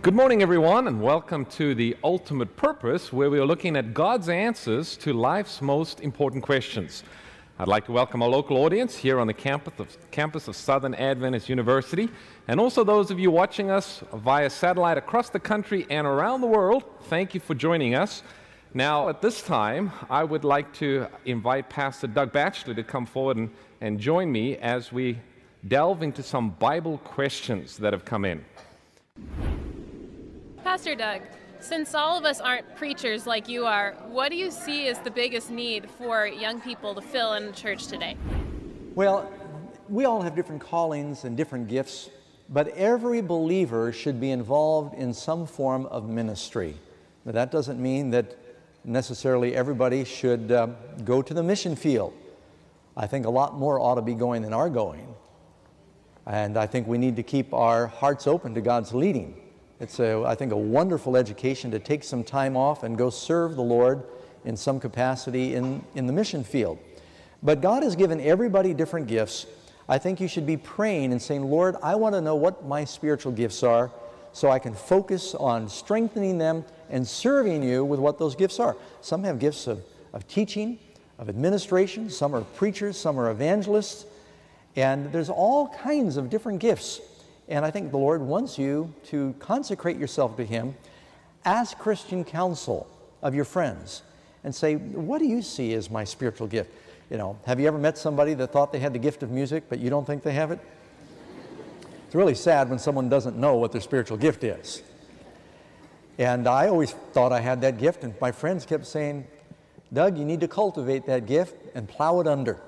Good morning, everyone, and welcome to The Ultimate Purpose, where we are looking at God's answers to life's most important questions. I'd like to welcome our local audience here on the campus of Southern Adventist University, and also those of you watching us via satellite across the country and around the world. Thank you for joining us. Now, at this time, I would like to invite Pastor Doug Batchelor to come forward and join me as we delve into some Bible questions that have come in. Pastor Doug, since all of us aren't preachers like you are, what do you see as the biggest need for young people to fill in the church today? Well, we all have different callings and different gifts, but every believer should be involved in some form of ministry. But that doesn't mean that necessarily everybody should go to the mission field. I think a lot more ought to be going than are going. And I think we need to keep our hearts open to God's leading. It's, I think, a wonderful education to take some time off and go serve the Lord in some capacity in the mission field. But God has given everybody different gifts. I think you should be praying and saying, Lord, I want to know what my spiritual gifts are so I can focus on strengthening them and serving you with what those gifts are. Some have gifts of teaching, of administration. Some are preachers, some are evangelists. And there's all kinds of different gifts. And I think the Lord wants you to consecrate yourself to Him. Ask Christian counsel of your friends and say, what do you see as my spiritual gift? You know, have you ever met somebody that thought they had the gift of music, but you don't think they have it? It's really sad when someone doesn't know what their spiritual gift is. And I always thought I had that gift, and my friends kept saying, Doug, you need to cultivate that gift and plow it under.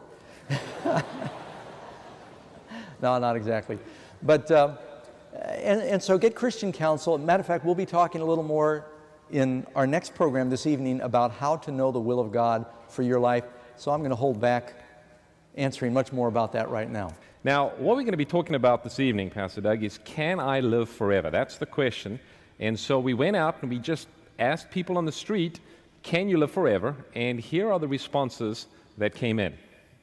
No, not exactly. But, and so get Christian counsel. Matter of fact, we'll be talking a little more in our next program this evening about how to know the will of God for your life. So I'm going to hold back answering much more about that right now. Now, what we're going to be talking about this evening, Pastor Doug, is can I live forever? That's the question. And so we went out and we just asked people on the street, can you live forever? And here are the responses that came in.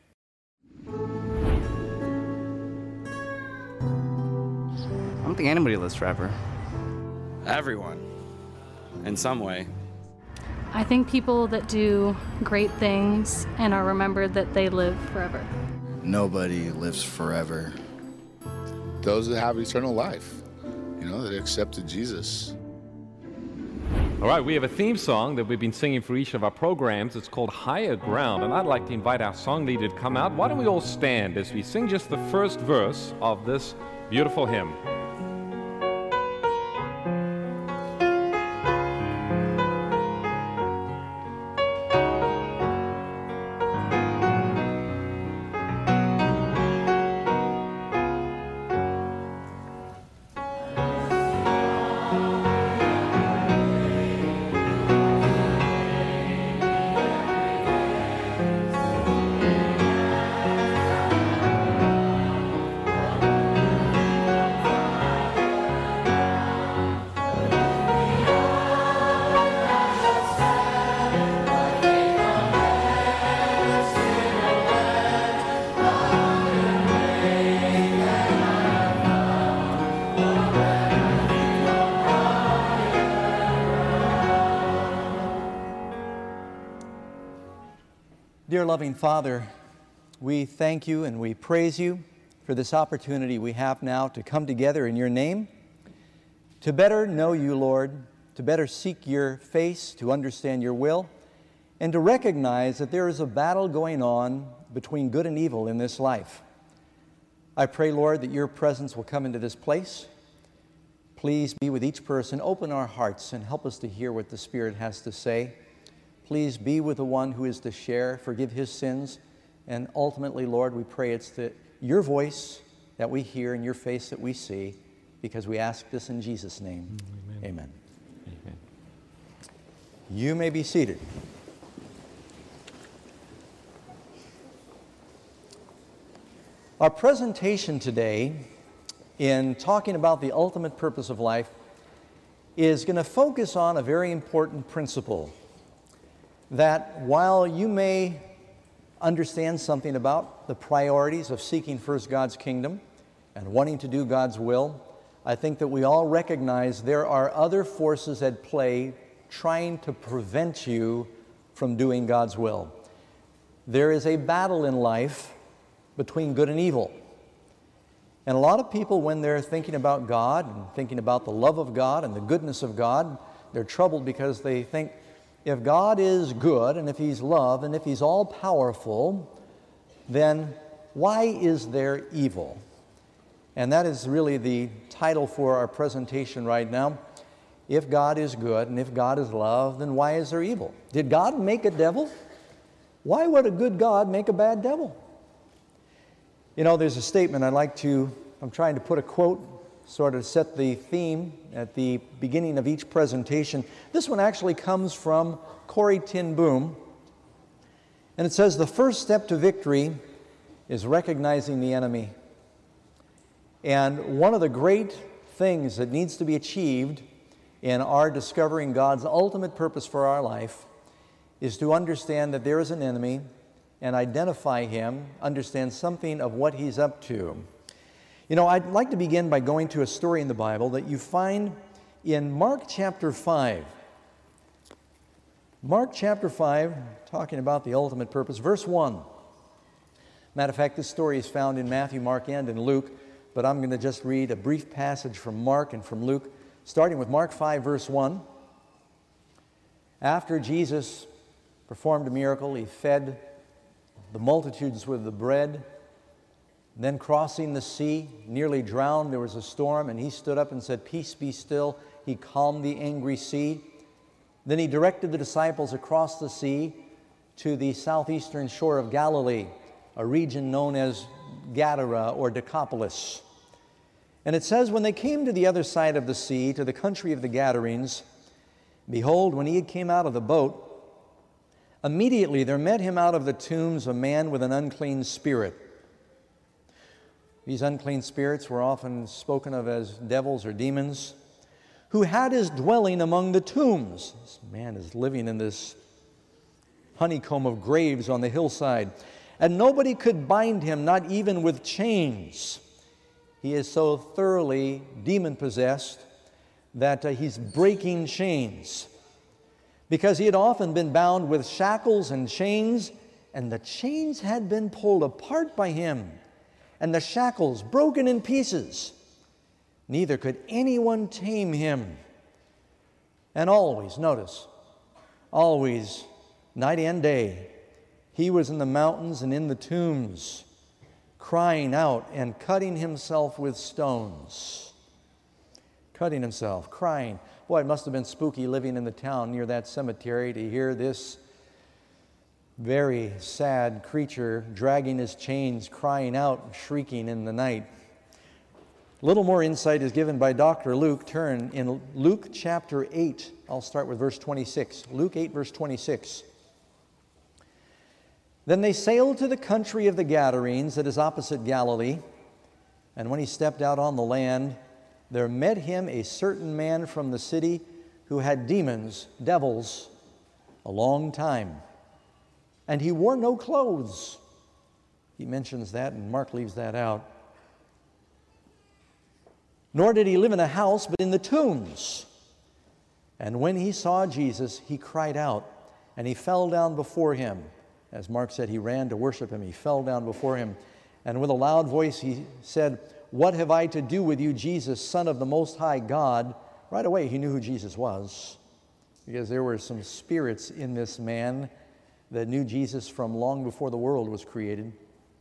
I don't think anybody lives forever. Everyone, in some way. I think people that do great things and are remembered that they live forever. Nobody lives forever. Those that have eternal life, that accepted Jesus. All right, we have a theme song that we've been singing for each of our programs. It's called Higher Ground, and I'd like to invite our song leader to come out. Why don't we all stand as we sing just the first verse of this beautiful hymn. Dear loving Father, we thank you and we praise you for this opportunity we have now to come together in your name, to better know you, Lord, to better seek your face, to understand your will, and to recognize that there is a battle going on between good and evil in this life. I pray, Lord, that your presence will come into this place. Please be with each person. Open our hearts and help us to hear what the Spirit has to say. Please be with the one who is to share, forgive his sins, and ultimately, Lord, we pray it's your voice that we hear and your face that we see, because we ask this in Jesus' name. Amen. Amen. Amen. You may be seated. Our presentation today, in talking about the ultimate purpose of life, is going to focus on a very important principle. That while you may understand something about the priorities of seeking first God's kingdom and wanting to do God's will, I think that we all recognize there are other forces at play trying to prevent you from doing God's will. There is a battle in life between good and evil. And a lot of people, when they're thinking about God and thinking about the love of God and the goodness of God, they're troubled because they think, if God is good and if He's love and if He's all-powerful, then why is there evil? And that is really the title for our presentation right now. If God is good and if God is love, then why is there evil? Did God make a devil? Why would a good God make a bad devil? You know, there's a statement I'm trying to put a quote, sort of set the theme at the beginning of each presentation. This one actually comes from Corrie ten Boom, and it says, the first step to victory is recognizing the enemy. And one of the great things that needs to be achieved in our discovering God's ultimate purpose for our life is to understand that there is an enemy and identify him, understand something of what he's up to. You know, I'd like to begin by going to a story in the Bible that you find in Mark chapter 5. Mark chapter 5, talking about the ultimate purpose, verse 1. Matter of fact, this story is found in Matthew, Mark, and in Luke, but I'm going to just read a brief passage from Mark and from Luke, starting with Mark 5, verse 1. After Jesus performed a miracle, he fed the multitudes with the bread. Then crossing the sea, nearly drowned, there was a storm, and he stood up and said, "Peace, be still." He calmed the angry sea. Then he directed the disciples across the sea to the southeastern shore of Galilee, a region known as Gadara or Decapolis. And it says, when they came to the other side of the sea, to the country of the Gadarenes, behold, when he came out of the boat, immediately there met him out of the tombs a man with an unclean spirit. These unclean spirits were often spoken of as devils or demons, who had his dwelling among the tombs. This man is living in this honeycomb of graves on the hillside, and nobody could bind him, not even with chains. He is so thoroughly demon-possessed that he's breaking chains, because he had often been bound with shackles and chains, and the chains had been pulled apart by him, and the shackles broken in pieces. Neither could anyone tame him. And always, notice, always, night and day, he was in the mountains and in the tombs, crying out and cutting himself with stones. Cutting himself, crying. Boy, it must have been spooky living in the town near that cemetery to hear this very sad creature dragging his chains, crying out and shrieking in the night. A little more insight is given by Dr. Luke. Turn in Luke chapter 8. I'll start with verse 26. Luke 8, verse 26. Then they sailed to the country of the Gadarenes, that is opposite Galilee. And when he stepped out on the land, there met him a certain man from the city who had demons, devils, a long time. And he wore no clothes. He mentions that, and Mark leaves that out. Nor did he live in a house, but in the tombs. And when he saw Jesus, he cried out, and he fell down before him. As Mark said, he ran to worship him. He fell down before him. And with a loud voice, he said, "What have I to do with you, Jesus, Son of the Most High God?" Right away, he knew who Jesus was, because there were some spirits in this man that knew Jesus from long before the world was created.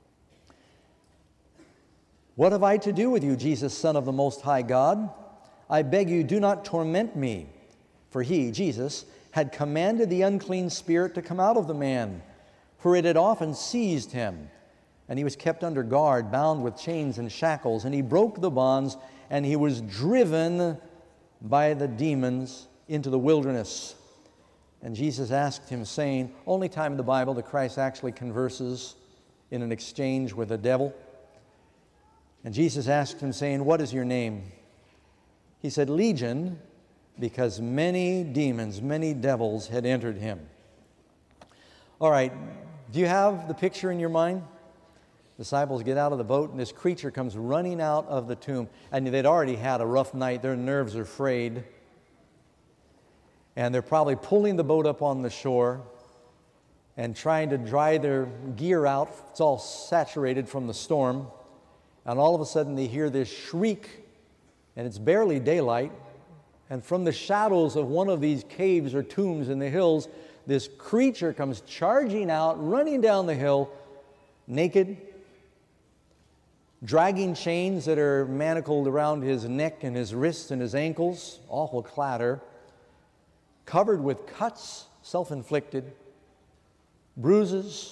"What have I to do with you, Jesus, Son of the Most High God? I beg you, do not torment me." For he, Jesus, had commanded the unclean spirit to come out of the man, for it had often seized him. And he was kept under guard, bound with chains and shackles, and he broke the bonds, and he was driven by the demons into the wilderness. And Jesus asked him, saying, only time in the Bible that Christ actually converses in an exchange with a devil. And Jesus asked him, saying, "What is your name?" He said, "Legion," because many demons, many devils had entered him. All right, do you have the picture in your mind? Disciples get out of the boat, and this creature comes running out of the tomb. And they'd already had a rough night. Their nerves are frayed. And they're probably pulling the boat up on the shore and trying to dry their gear out. It's all saturated from the storm. And all of a sudden they hear this shriek, and it's barely daylight. And from the shadows of one of these caves or tombs in the hills, this creature comes charging out, running down the hill, naked, dragging chains that are manacled around his neck and his wrists and his ankles, awful clatter, covered with cuts, self-inflicted, bruises,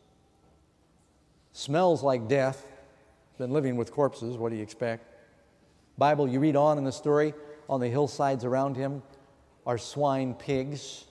smells like death. Been living with corpses, what do you expect? Bible, you read on in the story, on the hillsides around him are swine pigs,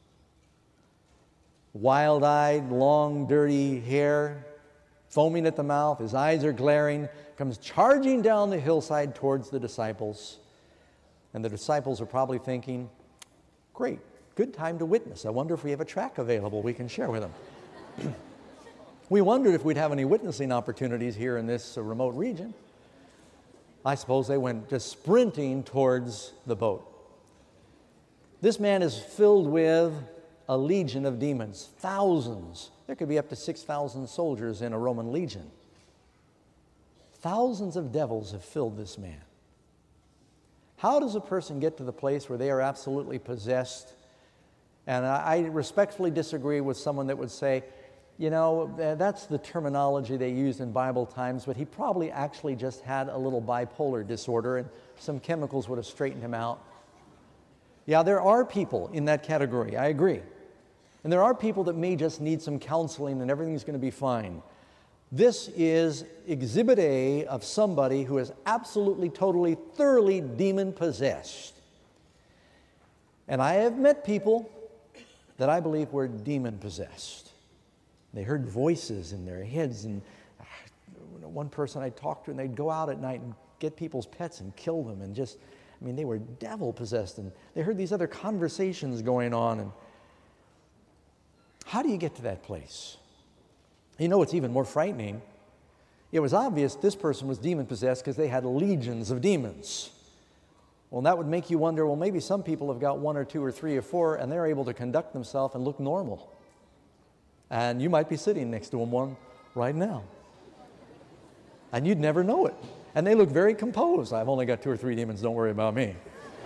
wild-eyed, long, dirty hair, foaming at the mouth, his eyes are glaring, comes charging down the hillside towards the disciples. And the disciples are probably thinking, great, good time to witness. I wonder if we have a track available we can share with them. We wondered if we'd have any witnessing opportunities here in this remote region. I suppose they went just sprinting towards the boat. This man is filled with a legion of demons, thousands. There could be up to 6,000 soldiers in a Roman legion. Thousands of devils have filled this man. How does a person get to the place where they are absolutely possessed? And I respectfully disagree with someone that would say, you know, that's the terminology they used in Bible times, but he probably actually just had a little bipolar disorder and some chemicals would have straightened him out. Yeah, there are people in that category, I agree. And there are people that may just need some counseling and everything's going to be fine. This is exhibit A of somebody who is absolutely, totally, thoroughly demon-possessed. And I have met people that I believe were demon-possessed. They heard voices in their heads, and one person I talked to, and they'd go out at night and get people's pets and kill them, and just, I mean, they were devil-possessed, and they heard these other conversations going on. And how do you get to that place? You know what's even more frightening? It was obvious this person was demon-possessed because they had legions of demons. Well, that would make you wonder, well, maybe some people have got 1 or 2 or 3 or 4, and they're able to conduct themselves and look normal. And you might be sitting next to them one right now. And you'd never know it. And they look very composed. I've only got 2 or 3 demons, don't worry about me.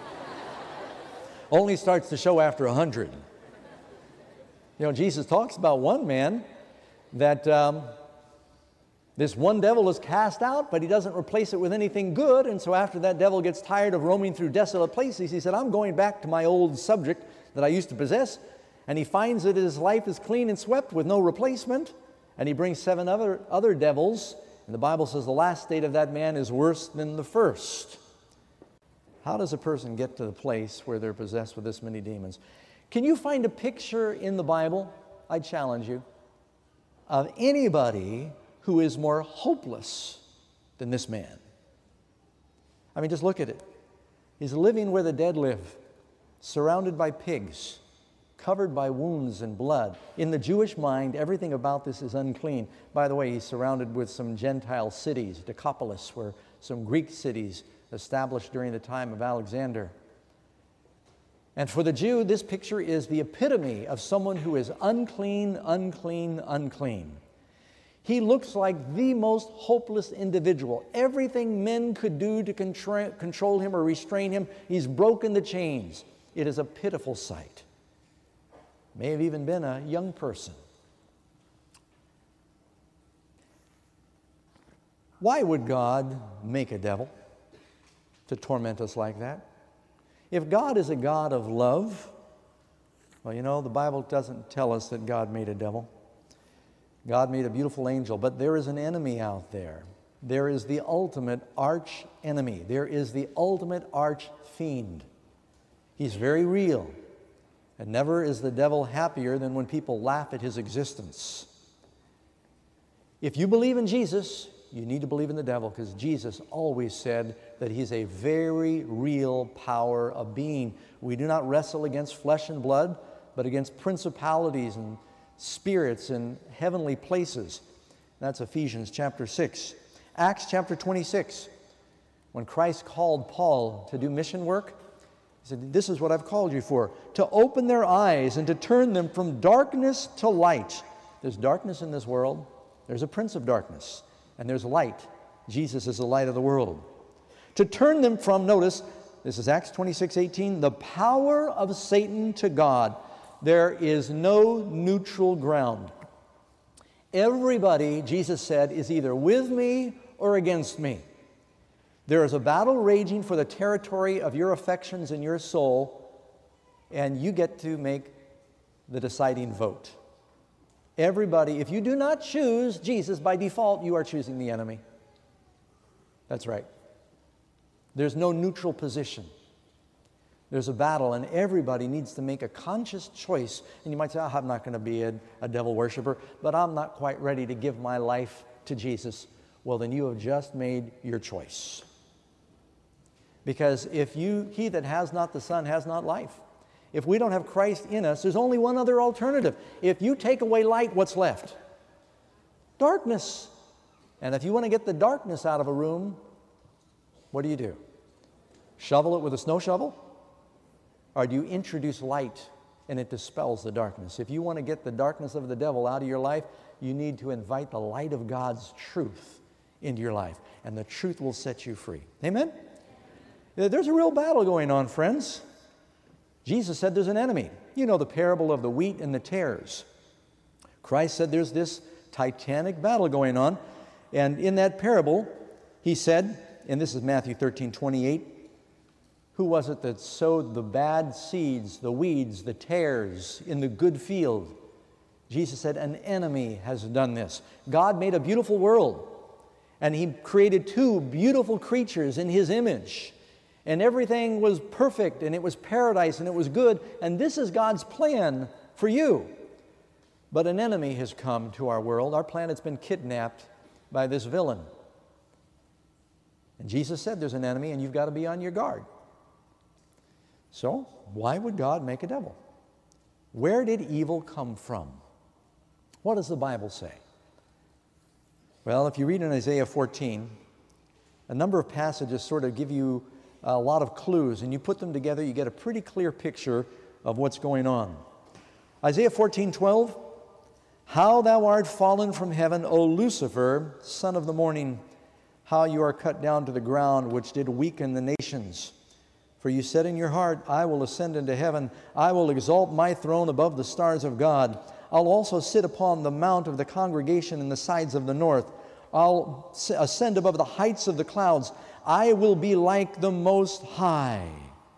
Only starts to show after 100. You know, Jesus talks about one man that this one devil is cast out, but he doesn't replace it with anything good. And so after that devil gets tired of roaming through desolate places, he said, I'm going back to my old subject that I used to possess. And he finds that his life is clean and swept with no replacement. And he brings 7 other devils. And the Bible says the last state of that man is worse than the first. How does a person get to the place where they're possessed with this many demons? Can you find a picture in the Bible, I challenge you, of anybody who is more hopeless than this man? I mean, just look at it. He's living where the dead live, surrounded by pigs, covered by wounds and blood. In the Jewish mind, everything about this is unclean. By the way, he's surrounded with some Gentile cities. Decapolis were some Greek cities established during the time of Alexander. And for the Jew, this picture is the epitome of someone who is unclean, unclean, unclean. He looks like the most hopeless individual. Everything men could do to control him or restrain him, he's broken the chains. It is a pitiful sight. May have even been a young person. Why would God make a devil to torment us like that? If God is a God of love, well, you know, the Bible doesn't tell us that God made a devil. God made a beautiful angel, but there is an enemy out there. There is the ultimate arch enemy. There is the ultimate arch fiend. He's very real. And never is the devil happier than when people laugh at his existence. If you believe in Jesus, you need to believe in the devil, because Jesus always said that he's a very real power of being. We do not wrestle against flesh and blood, but against principalities and spirits in heavenly places. That's Ephesians chapter 6. Acts chapter 26. When Christ called Paul to do mission work, he said, this is what I've called you for, to open their eyes and to turn them from darkness to light. There's darkness in this world. There's a prince of darkness, and there's light. Jesus is the light of the world. To turn them from, notice, this is Acts 26:18, the power of Satan to God. There is no neutral ground. Everybody, Jesus said, is either with me or against me. There is a battle raging for the territory of your affections and your soul, and you get to make the deciding vote. Everybody, if you do not choose Jesus, by default, you are choosing the enemy. That's right. There's no neutral position. There's a battle, and everybody needs to make a conscious choice. And you might say, oh, I'm not going to be a devil worshiper, but I'm not quite ready to give my life to Jesus. Well, then you have just made your choice. Because he that has not the Son has not life. If we don't have Christ in us, there's only one other alternative. If you take away light, what's left? Darkness. And if you want to get the darkness out of a room, what do? Shovel it with a snow shovel? Or do you introduce light and it dispels the darkness? If you want to get the darkness of the devil out of your life, you need to invite the light of God's truth into your life, and the truth will set you free. Amen? There's a real battle going on, friends. Jesus said there's an enemy. You know the parable of the wheat and the tares. Christ said there's this titanic battle going on, and in that parable, he said, and this is Matthew 13:28, who was it that sowed the bad seeds, the weeds, the tares in the good field? Jesus said, an enemy has done this. God made a beautiful world, and He created two beautiful creatures in His image. And everything was perfect, and it was paradise, and it was good, and this is God's plan for you. But an enemy has come to our world. Our planet's been kidnapped by this villain. And Jesus said there's an enemy, and you've got to be on your guard. So, why would God make a devil? Where did evil come from? What does the Bible say? Well, if you read in Isaiah 14, a number of passages sort of give you a lot of clues, and you put them together, you get a pretty clear picture of what's going on. Isaiah 14:12, how thou art fallen from heaven, O Lucifer, son of the morning, how you are cut down to the ground, which did weaken the nations. For you said in your heart, I will ascend into heaven, I will exalt my throne above the stars of God. I'll also sit upon the mount of the congregation in the sides of the north. I'll ascend above the heights of the clouds. I will be like the Most High.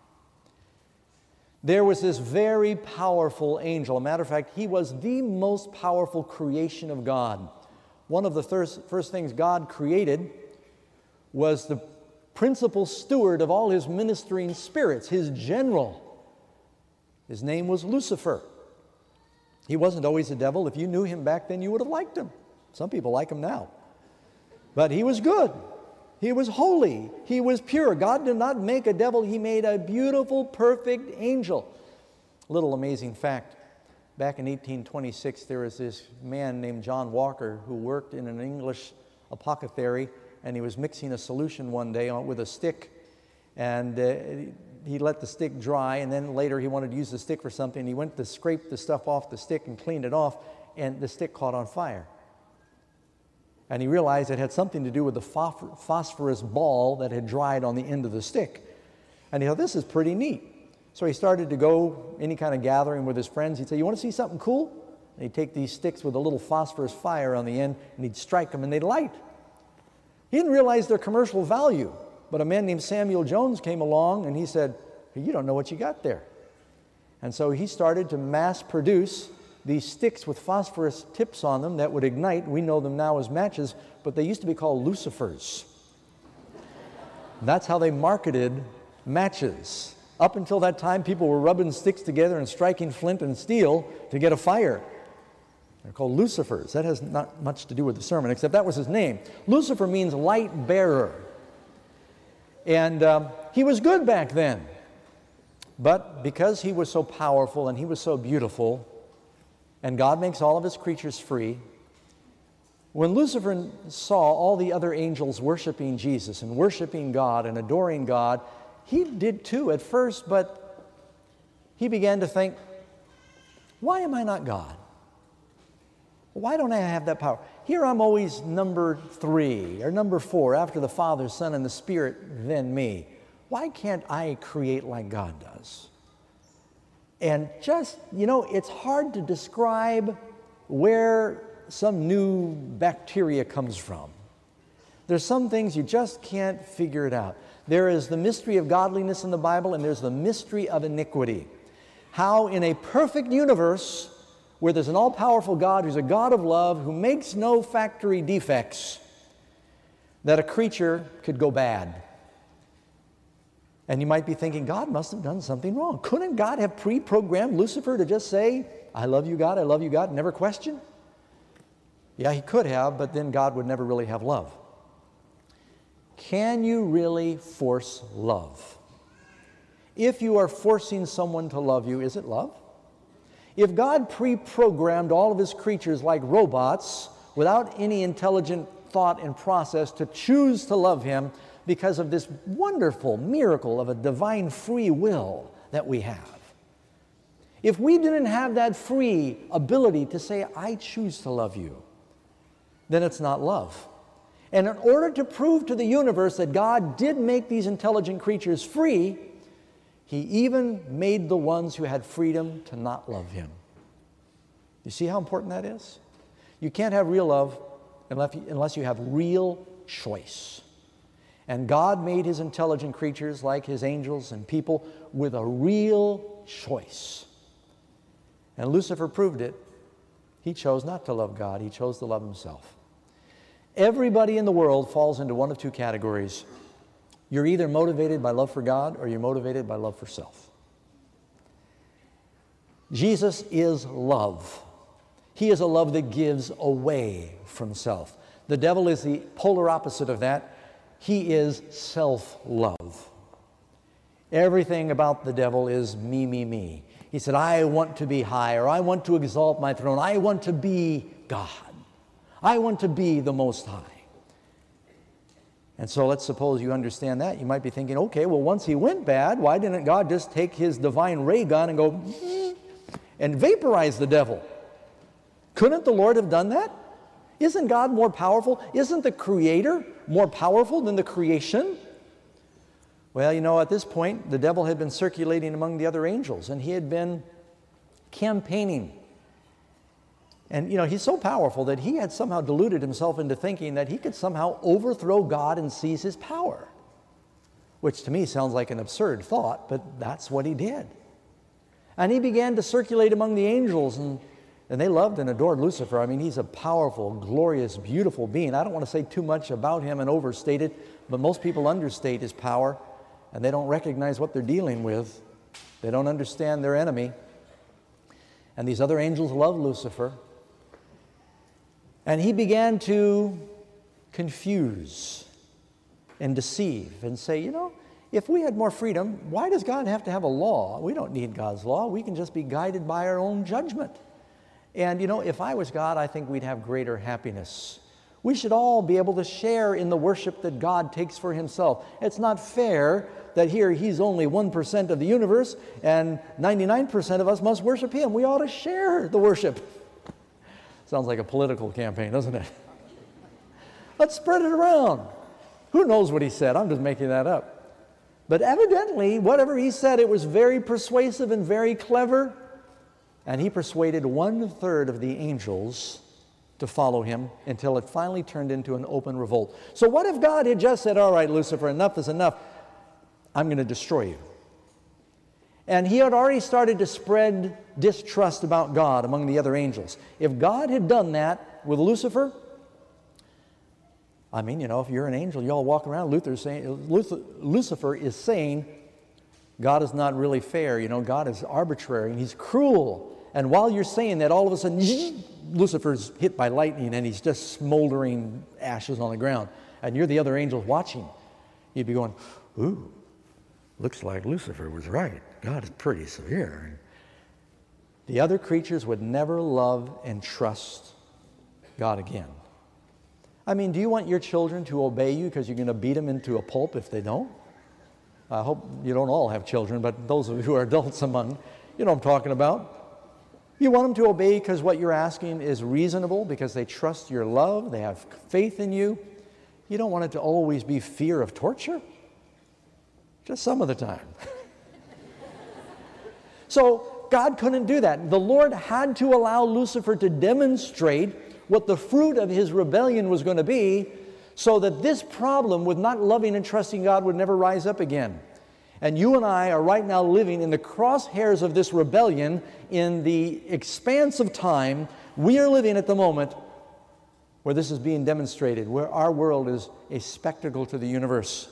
There was this very powerful angel. As a matter of fact, he was the most powerful creation of God. One of the first things God created was the principal steward of all His ministering spirits, His general. His name was Lucifer. He wasn't always a devil. If you knew him back then, you would have liked him. Some people like him now. But he was good. He was holy. He was pure. God did not make a devil. He made a beautiful, perfect angel. Little amazing fact. Back in 1826, there was this man named John Walker who worked in an English apothecary, and he was mixing a solution one day with a stick, and he let the stick dry, and then later he wanted to use the stick for something. He went to scrape the stuff off the stick and cleaned it off, and the stick caught on fire. And he realized it had something to do with the phosphorus ball that had dried on the end of the stick. And he thought, this is pretty neat. So he started to go any kind of gathering with his friends. He'd say, you want to see something cool? And he'd take these sticks with a little phosphorus fire on the end, and he'd strike them, and they'd light. He didn't realize their commercial value. But a man named Samuel Jones came along, and he said, hey, you don't know what you got there. And so he started to mass produce these sticks with phosphorus tips on them that would ignite. We know them now as matches, but they used to be called lucifers. That's how they marketed matches. Up until that time, people were rubbing sticks together and striking flint and steel to get a fire. They're called lucifers. That has not much to do with the sermon, except that was his name. Lucifer means light bearer. And he was good back then. But because he was so powerful and he was so beautiful, and God makes all of His creatures free, When Lucifer saw all the other angels worshiping Jesus and worshiping God and adoring God, he did too at first, but he began to think, why am I not God? Why don't I have that power? Here I'm always number 3 or number 4 after the Father, Son, and the Spirit, then me. Why can't I create like God does? And just, it's hard to describe where some new bacteria comes from. There's some things you just can't figure it out. There is the mystery of godliness in the Bible, and there's the mystery of iniquity. How in a perfect universe, where there's an all-powerful God who's a God of love, who makes no factory defects, that a creature could go bad. And you might be thinking, God must have done something wrong. Couldn't God have pre-programmed Lucifer to just say, I love you, God, never question? Yeah, he could have, but then God would never really have love. Can you really force love? If you are forcing someone to love you, is it love? If God pre-programmed all of his creatures like robots without any intelligent thought and process to choose to love him because of this wonderful miracle of a divine free will that we have, if we didn't have that free ability to say, I choose to love you, then it's not love. And in order to prove to the universe that God did make these intelligent creatures free, he even made the ones who had freedom to not love him. You see how important that is? You can't have real love unless you have real choice. And God made his intelligent creatures like his angels and people with a real choice. And Lucifer proved it. He chose not to love God. He chose to love himself. Everybody in the world falls into one of two categories. You're either motivated by love for God or you're motivated by love for self. Jesus is love. He is a love that gives away from self. The devil is the polar opposite of that. He is self-love. Everything about the devil is me, me, me. He said, I want to be high, or I want to exalt my throne. I want to be God. I want to be the Most High. And so let's suppose you understand that. You might be thinking, okay, well, once he went bad, why didn't God just take his divine ray gun and go and vaporize the devil? Couldn't the Lord have done that? Isn't God more powerful? Isn't the Creator more powerful than the creation? Well, at this point, the devil had been circulating among the other angels, and he had been campaigning. And, he's so powerful that he had somehow deluded himself into thinking that he could somehow overthrow God and seize his power, which to me sounds like an absurd thought, but that's what he did. And he began to circulate among the angels, and they loved and adored Lucifer. I mean, he's a powerful, glorious, beautiful being. I don't want to say too much about him and overstate it, but most people understate his power, and they don't recognize what they're dealing with. They don't understand their enemy. And these other angels loved Lucifer. And he began to confuse and deceive and say, if we had more freedom, why does God have to have a law? We don't need God's law. We can just be guided by our own judgment. And, if I was God, I think we'd have greater happiness. We should all be able to share in the worship that God takes for himself. It's not fair that here he's only 1% of the universe and 99% of us must worship him. We ought to share the worship. Sounds like a political campaign, doesn't it? Let's spread it around. Who knows what he said? I'm just making that up. But evidently, whatever he said, it was very persuasive and very clever. And he persuaded 1/3 of the angels to follow him until it finally turned into an open revolt. So what if God had just said, all right, Lucifer, enough is enough. I'm going to destroy you. And he had already started to spread distrust about God among the other angels. If God had done that with Lucifer, I mean, if you're an angel, you all walk around, Lucifer is saying, God is not really fair. God is arbitrary and he's cruel. And while you're saying that, all of a sudden, Lucifer's hit by lightning and he's just smoldering ashes on the ground. And you're the other angels watching. You'd be going, ooh, looks like Lucifer was right. God is pretty severe. The other creatures would never love and trust God again. I mean, do you want your children to obey you because you're going to beat them into a pulp if they don't? I hope you don't all have children, but those of you who are adults among, you know what I'm talking about. You want them to obey because what you're asking is reasonable, because they trust your love, they have faith in you. You don't want it to always be fear of torture, just some of the time. So God couldn't do that. The Lord had to allow Lucifer to demonstrate what the fruit of his rebellion was going to be, so that this problem with not loving and trusting God would never rise up again. And you and I are right now living in the crosshairs of this rebellion in the expanse of time. We are living at the moment where this is being demonstrated, where our world is a spectacle to the universe.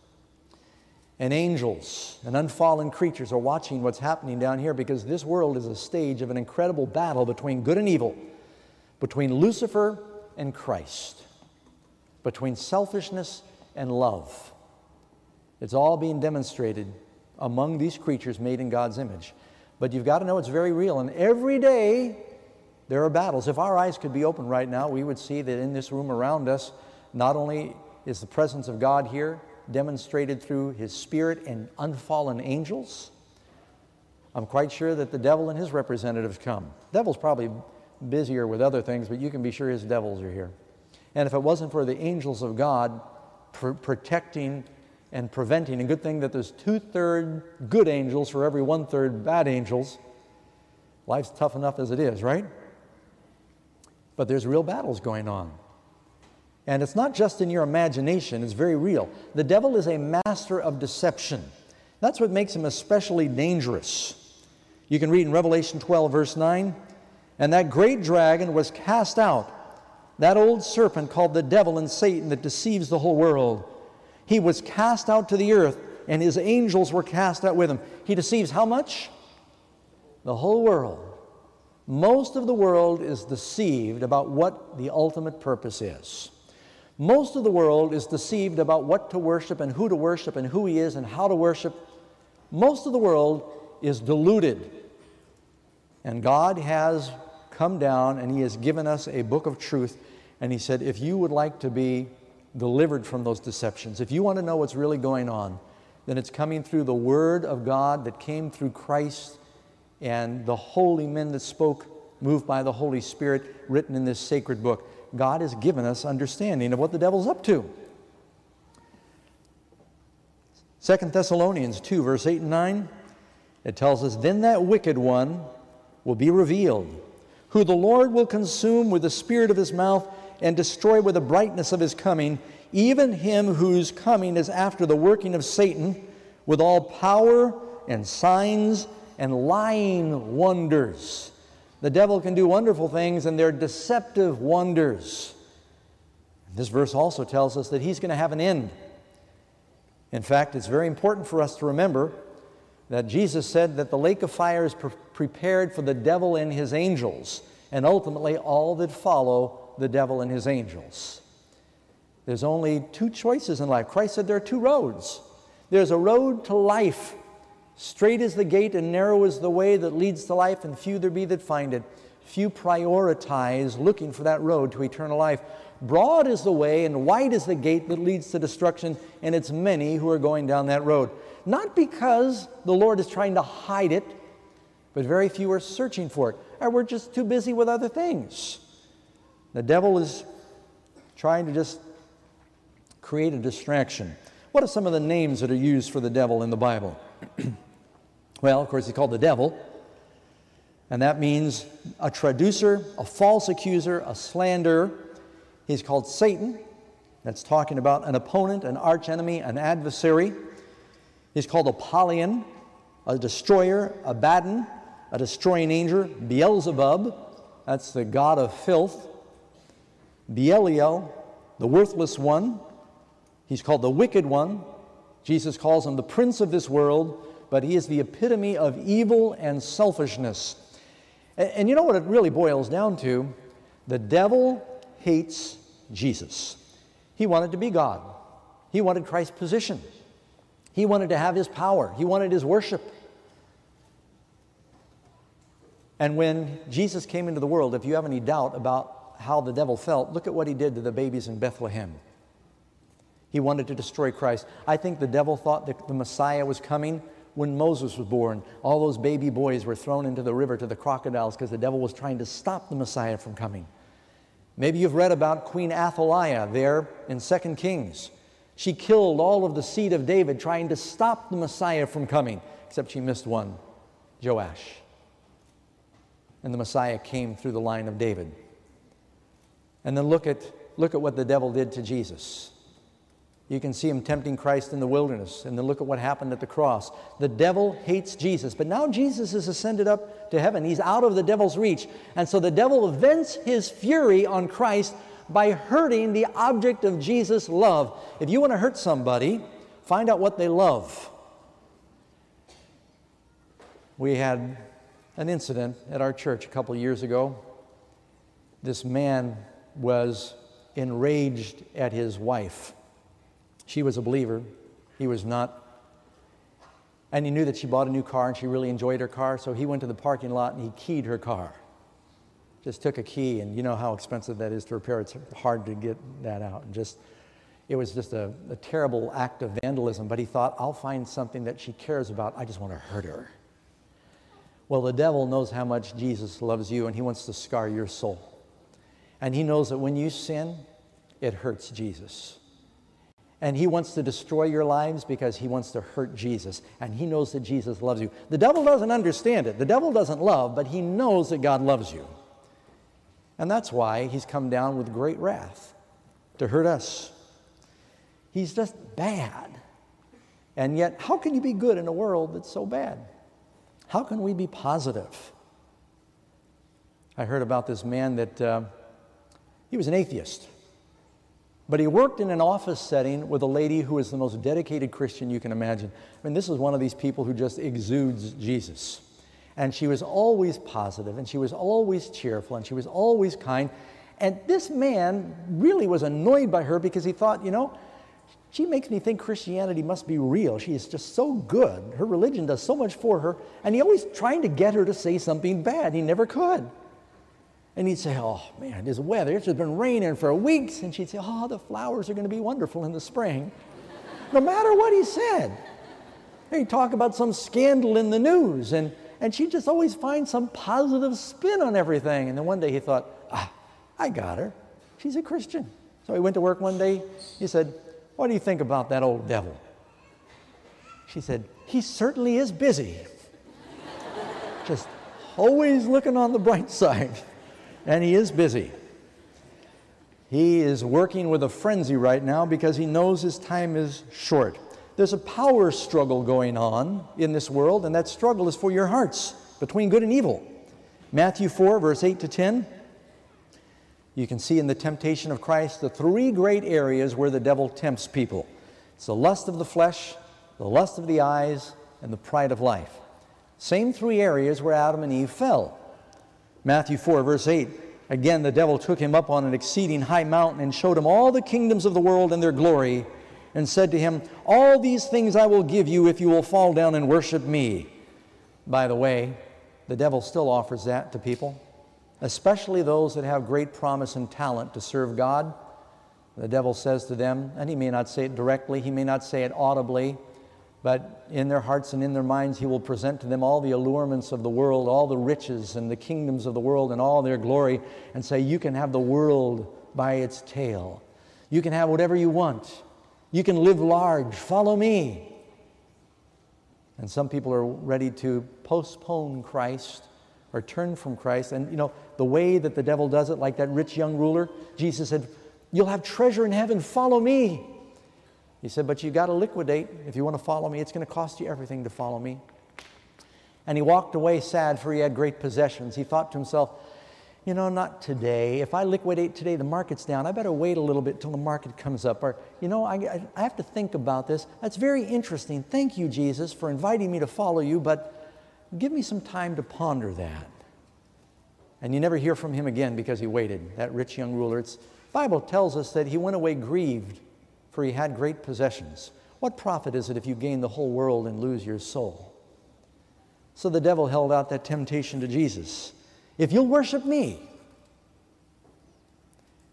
And angels and unfallen creatures are watching what's happening down here, because this world is a stage of an incredible battle between good and evil, between Lucifer and Christ, between selfishness and love. It's all being demonstrated among these creatures made in God's image. But you've got to know it's very real. And every day there are battles. If our eyes could be open right now, we would see that in this room around us, not only is the presence of God here demonstrated through His Spirit and unfallen angels, I'm quite sure that the devil and his representatives come. The devil's probably busier with other things, but you can be sure his devils are here. And if it wasn't for the angels of God protecting and preventing, and good thing that there's 2/3 good angels for every 1/3 bad angels. Life's tough enough as it is, right? But there's real battles going on. And it's not just in your imagination, it's very real. The devil is a master of deception. That's what makes him especially dangerous. You can read in Revelation 12, verse 9, "And that great dragon was cast out, that old serpent called the devil and Satan, that deceives the whole world. He was cast out to the earth, and his angels were cast out with him." He deceives how much? The whole world. Most of the world is deceived about what the ultimate purpose is. Most of the world is deceived about what to worship and who He is and how to worship. Most of the world is deluded. And God has come down and He has given us a book of truth. And He said, if you would like to be delivered from those deceptions, if you want to know what's really going on, then it's coming through the Word of God that came through Christ and the holy men that spoke, moved by the Holy Spirit, written in this sacred book. God has given us understanding of what the devil's up to. 2 Thessalonians 2, verse 8 and 9, it tells us, "Then that wicked one will be revealed, who the Lord will consume with the spirit of His mouth and destroy with the brightness of His coming, even him whose coming is after the working of Satan, with all power and signs and lying wonders." The devil can do wonderful things, and they're deceptive wonders. This verse also tells us that he's going to have an end. In fact, it's very important for us to remember that Jesus said that the lake of fire is prepared for the devil and his angels, and ultimately all that follow the devil and his angels. There's only two choices in life. Christ said there are two roads. There's a road to life. Straight is the gate and narrow is the way that leads to life, and few there be that find it. Few prioritize looking for that road to eternal life. Broad is the way and wide is the gate that leads to destruction, and it's many who are going down that road. Not because the Lord is trying to hide it, but very few are searching for it. Or we're just too busy with other things. The devil is trying to just create a distraction. What are some of the names that are used for the devil in the Bible? Well, of course, he's called the devil, and that means a traducer, a false accuser, a slanderer. He's called Satan. That's talking about an opponent, an archenemy, an adversary. He's called Apollyon, a destroyer, Abaddon, a destroying angel. Beelzebub, that's the god of filth. Belial, the worthless one. He's called the wicked one. Jesus calls him the prince of this world, but he is the epitome of evil and selfishness. And you know what it really boils down to? The devil hates Jesus. He wanted to be God. He wanted Christ's position. He wanted to have His power. He wanted His worship. And when Jesus came into the world, if you have any doubt about how the devil felt, look at what he did to the babies in Bethlehem. He wanted to destroy Christ. I think the devil thought that the Messiah was coming when Moses was born. All those baby boys were thrown into the river to the crocodiles because the devil was trying to stop the Messiah from coming. Maybe you've read about Queen Athaliah there in 2 Kings. She killed all of the seed of David trying to stop the Messiah from coming, except she missed one, Joash. And the Messiah came through the line of David. And then look at what the devil did to Jesus. You can see him tempting Christ in the wilderness, and then look at what happened at the cross. The devil hates Jesus, but now Jesus is ascended up to heaven. He's out of the devil's reach. And so the devil vents his fury on Christ by hurting the object of Jesus' love. If you want to hurt somebody, find out what they love. We had an incident at our church a couple of years ago. This man was enraged at his wife. She was a believer. He was not. And he knew that she bought a new car and she really enjoyed her car, so he went to the parking lot and he keyed her car. Just took a key, and you know how expensive that is to repair. It's hard to get that out. And it was just a terrible act of vandalism, but he thought, I'll find something that she cares about. I just want to hurt her. Well, the devil knows how much Jesus loves you, and he wants to scar your soul. And he knows that when you sin, it hurts Jesus. And he wants to destroy your lives because he wants to hurt Jesus. And he knows that Jesus loves you. The devil doesn't understand it. The devil doesn't love, but he knows that God loves you. And that's why he's come down with great wrath to hurt us. He's just bad. And yet, how can you be good in a world that's so bad? How can we be positive? I heard about this man that he was an atheist. But he worked in an office setting with a lady who is the most dedicated Christian you can imagine. I mean, this is one of these people who just exudes Jesus. And she was always positive, and she was always cheerful, and she was always kind. And this man really was annoyed by her because he thought, you know, she makes me think Christianity must be real. She is just so good. Her religion does so much for her. And he always trying to get her to say something bad. He never could. And he'd say, oh, man, this weather, it's just been raining for weeks. And she'd say, oh, the flowers are going to be wonderful in the spring. No matter what he said. He'd talk about some scandal in the news. And she'd just always find some positive spin on everything. And then one day he thought, I got her. She's a Christian. So he went to work one day. He said, what do you think about that old devil? She said, he certainly is busy. Just always looking on the bright side. And he is busy. He is working with a frenzy right now because he knows his time is short. There's a power struggle going on in this world, and that struggle is for your hearts, between good and evil. Matthew 4, verse 8 to 10. You can see in the temptation of Christ the three great areas where the devil tempts people. It's the lust of the flesh, the lust of the eyes, and the pride of life. Same three areas where Adam and Eve fell. Matthew 4, verse 8, again, the devil took him up on an exceeding high mountain and showed him all the kingdoms of the world and their glory, and said to him, all these things I will give you if you will fall down and worship me. By the way, the devil still offers that to people, especially those that have great promise and talent to serve God. The devil says to them, and he may not say it directly, he may not say it audibly, but in their hearts and in their minds, he will present to them all the allurements of the world, all the riches and the kingdoms of the world and all their glory, and say, you can have the world by its tail. You can have whatever you want. You can live large. Follow me. And some people are ready to postpone Christ or turn from Christ. And, you know, the way that the devil does it, like that rich young ruler, Jesus said, you'll have treasure in heaven. Follow me. He said, but you got to liquidate. If you want to follow me, it's going to cost you everything to follow me. And he walked away sad, for he had great possessions. He thought to himself, you know, not today. If I liquidate today, the market's down. I better wait a little bit till the market comes up. Or, you know, I have to think about this. That's very interesting. Thank you, Jesus, for inviting me to follow you, but give me some time to ponder that. And you never hear from him again because he waited, that rich young ruler. The Bible tells us that he went away grieved, for he had great possessions. What profit is it if you gain the whole world and lose your soul? So the devil held out that temptation to Jesus. If you'll worship me,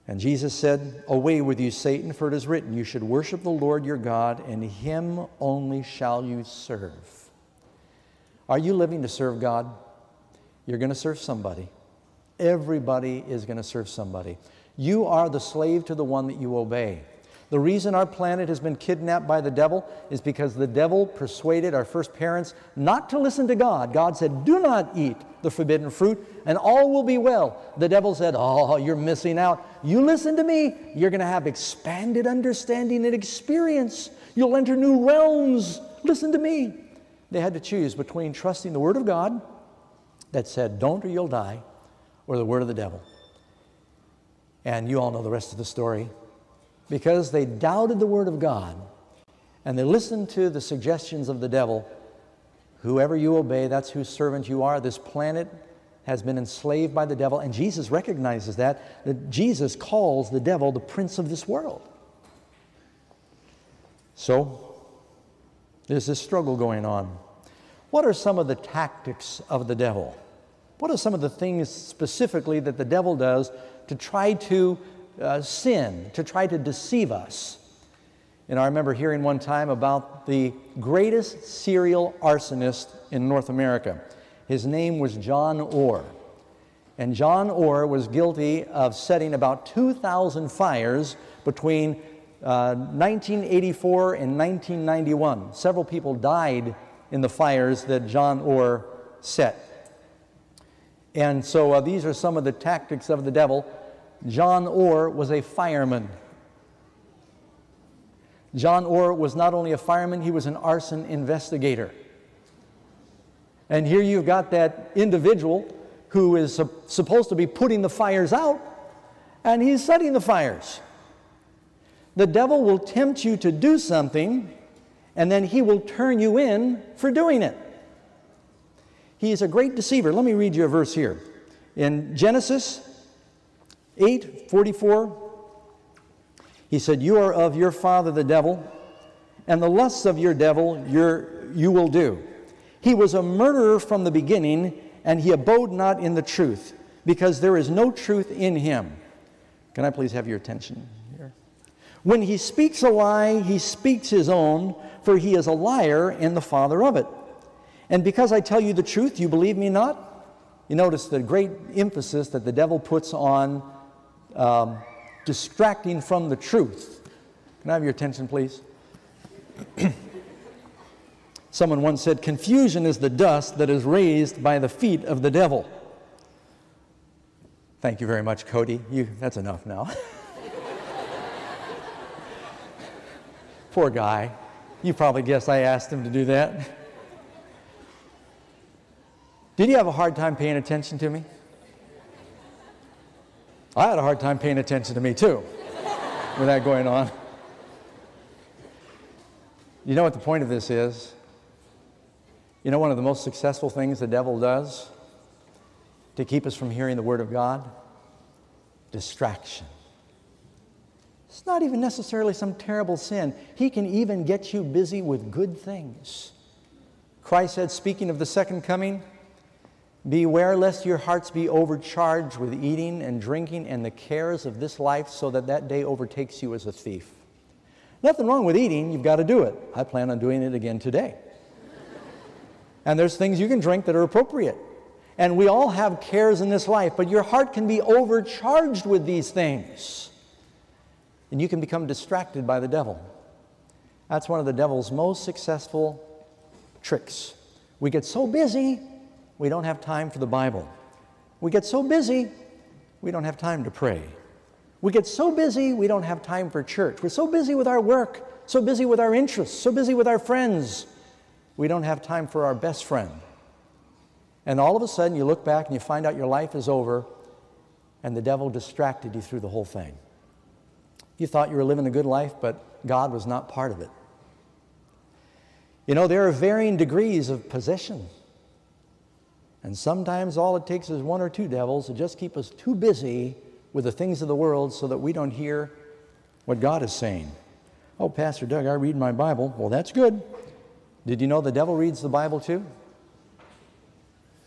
And Jesus said, "Away with you, Satan, for it is written, you should worship the Lord your God, and him only shall you serve." Are you living to serve God? You're going to serve somebody. Everybody is going to serve somebody. You are the slave to the one that you obey. The reason our planet has been kidnapped by the devil is because the devil persuaded our first parents not to listen to God. God said, "Do not eat the forbidden fruit, and all will be well." The devil said, "Oh, you're missing out. You listen to me, you're going to have expanded understanding and experience. You'll enter new realms. Listen to me." They had to choose between trusting the Word of God that said, "Don't or you'll die," or the word of the devil. And you all know the rest of the story. Because they doubted the Word of God and they listened to the suggestions of the devil, whoever you obey, that's whose servant you are. This planet has been enslaved by the devil, and Jesus recognizes that Jesus calls the devil the prince of this world. So, there's this struggle going on. What are some of the tactics of the devil? What are some of the things specifically that the devil does to try to sin, to try to deceive us? And I remember hearing one time about the greatest serial arsonist in North America. His name was John Orr. And John Orr was guilty of setting about 2,000 fires between 1984 and 1991. Several people died in the fires that John Orr set. And so these are some of the tactics of the devil. John Orr was a fireman. John Orr was not only a fireman, he was an arson investigator. And here you've got that individual who is supposed to be putting the fires out, and he's setting the fires. The devil will tempt you to do something, and then he will turn you in for doing it. He is a great deceiver. Let me read you a verse here. In Genesis 8:44, he said, "You are of your father the devil, and the lusts of your devil you will do. He was a murderer from the beginning, and he abode not in the truth, because there is no truth in him." Can I please have your attention here? "When he speaks a lie, he speaks his own, for he is a liar and the father of it. And because I tell you the truth, you believe me not?" You notice the great emphasis that the devil puts on distracting from the truth. Can I have your attention, please? Someone once said, "Confusion is the dust that is raised by the feet of the devil." Thank you very much, Cody. That's enough now. Poor guy. You probably guessed I asked him to do that. Did you have a hard time paying attention to me? I had a hard time paying attention to me too, with that going on. You know what the point of this is? You know one of the most successful things the devil does to keep us from hearing the Word of God? Distraction. It's not even necessarily some terrible sin. He can even get you busy with good things. Christ said, speaking of the second coming, "Beware lest your hearts be overcharged with eating and drinking and the cares of this life, so that that day overtakes you as a thief." Nothing wrong with eating. You've got to do it. I plan on doing it again today. And there's things you can drink that are appropriate. And we all have cares in this life, but your heart can be overcharged with these things. And you can become distracted by the devil. That's one of the devil's most successful tricks. We get so busy, we don't have time for the Bible. We get so busy, we don't have time to pray. We get so busy, we don't have time for church. We're so busy with our work, so busy with our interests, so busy with our friends, we don't have time for our best friend. And all of a sudden, you look back and you find out your life is over, and the devil distracted you through the whole thing. You thought you were living a good life, but God was not part of it. You know, there are varying degrees of possession. And sometimes all it takes is one or two devils to just keep us too busy with the things of the world so that we don't hear what God is saying. "Oh, Pastor Doug, I read my Bible." Well, that's good. Did you know the devil reads the Bible too?